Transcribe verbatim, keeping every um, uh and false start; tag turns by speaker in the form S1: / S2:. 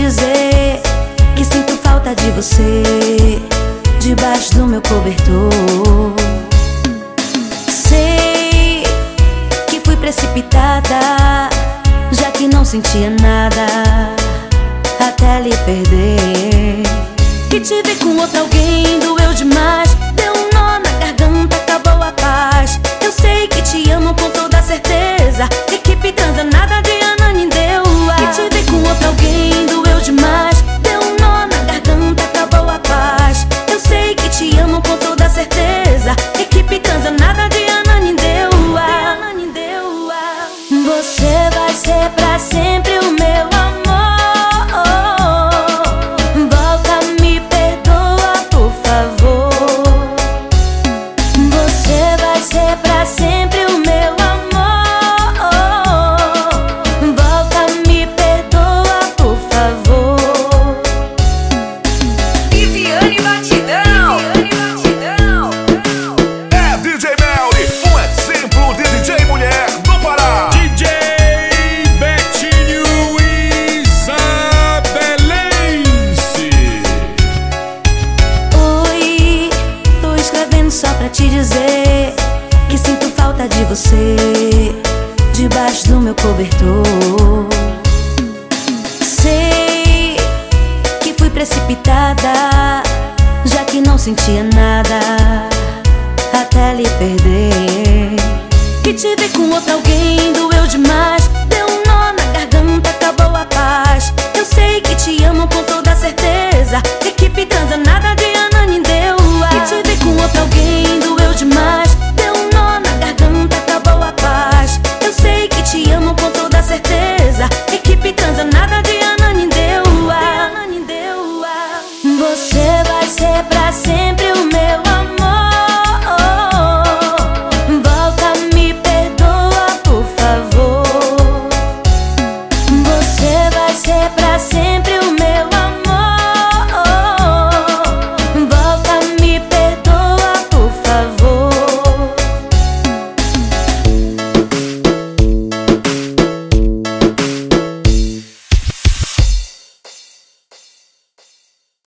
S1: dizer que sinto falta de você debaixo do meu cobertor. Sei que fui precipitada, já que não sentia nada até lhe perder. E te ver com outro alguém doeu demais, deu um nó na garganta, acabou a paz. Eu sei que te amo com toda certeza, equipe transa, nada de ananindeua. E te ver com outro alguém doeu demais, deu um nó na garganta, acabou a paz. Eu sei que te amo com toda certeza, equipe transa, nada de ananindeua. Você vai ser pra sempre o meu amor. Volta, me perdoa, por favor. Você vai ser pra sempre o meu amor. Volta, me perdoa, por favor.
S2: Viviane Batidão.
S3: É D J Melly, um exemplo de D J mulher do Pará.
S4: D J Betinho Isabelense.
S1: Oi, tô escrevendo só pra te dizer que sinto falta de você debaixo do meu cobertor. Sei que fui precipitada, já que não sentia nada até lhe perder. E te ver com outro alguém doeu demais.